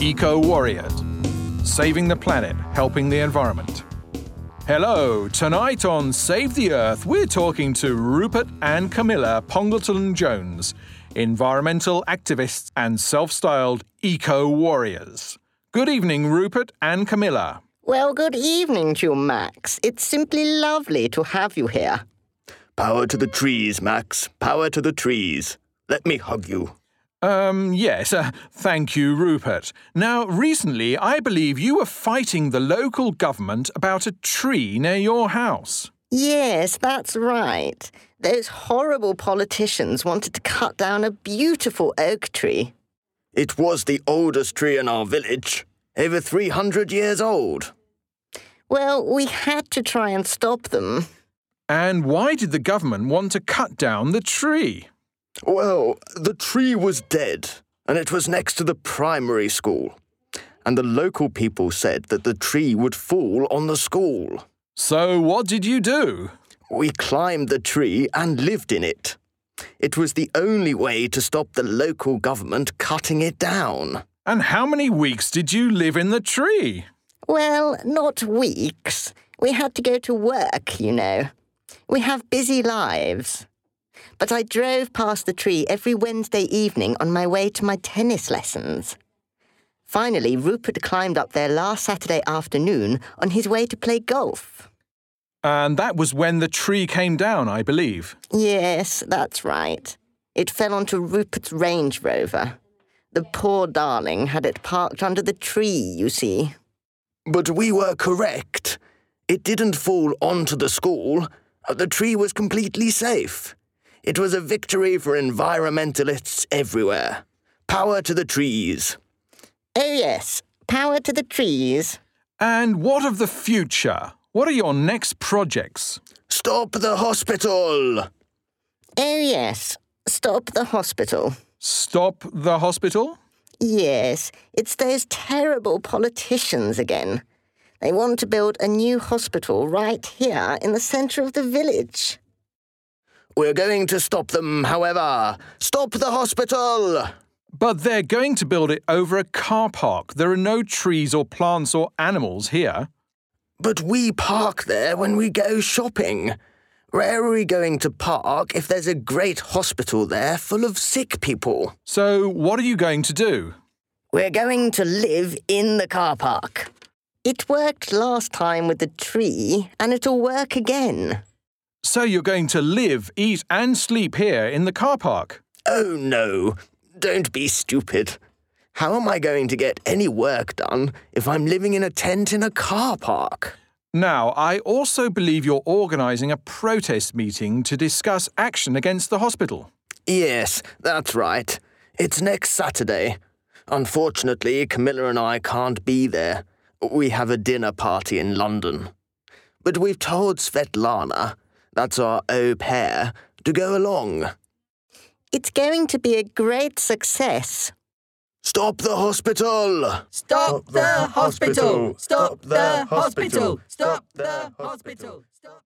Eco-Warriors. Saving the planet, helping the environment. Hello, tonight on Save the Earth, we're talking to Rupert and Camilla Pongleton-Jones, environmental activists and self-styled Eco-Warriors. Good evening, Rupert and Camilla. Well, good evening to you, Max. It's simply lovely to have you here. Power to the trees, Max. Power to the trees. Let me hug you. Yes, thank you, Rupert. Now, recently, I believe you were fighting the local government about a tree near your house. Yes, that's right. Those horrible politicians wanted to cut down a beautiful oak tree. It was the oldest tree in our village. Over 300 years old. Well, we had to try and stop them. And why did the government want to cut down the tree? Well, the tree was dead, and it was next to the primary school. And the local people said that the tree would fall on the school. So what did you do? We climbed the tree and lived in it. It was the only way to stop the local government cutting it down. And how many weeks did you live in the tree? Well, not weeks. We had to go to work, you know. We have busy lives. But I drove past the tree every Wednesday evening on my way to my tennis lessons. Finally, Rupert climbed up there last Saturday afternoon on his way to play golf. And that was when the tree came down, I believe. Yes, that's right. It fell onto Rupert's Range Rover. The poor darling had it parked under the tree, you see. But we were correct. It didn't fall onto the school. The tree was completely safe. It was a victory for environmentalists everywhere. Power to the trees. Oh yes, power to the trees. And what of the future? What are your next projects? Stop the hospital! Oh yes, stop the hospital. Stop the hospital? Yes, it's those terrible politicians again. They want to build a new hospital right here in the centre of the village. We're going to stop them, however. Stop the hospital! But they're going to build it over a car park. There are no trees or plants or animals here. But we park there when we go shopping. Where are we going to park if there's a great hospital there full of sick people? So what are you going to do? We're going to live in the car park. It worked last time with the tree, and it'll work again. So you're going to live, eat and sleep here in the car park? Oh, no. Don't be stupid. How am I going to get any work done if I'm living in a tent in a car park? Now, I also believe you're organising a protest meeting to discuss action against the hospital. Yes, that's right. It's next Saturday. Unfortunately, Camilla and I can't be there. We have a dinner party in London. But we've told Svetlana, that's our au pair, to go along. It's going to be a great success. Stop the hospital! Stop the hospital! Stop the hospital! Stop the hospital! Stop.